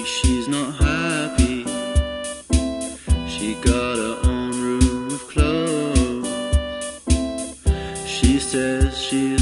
she's not happy. She got her own room of clothes. She says she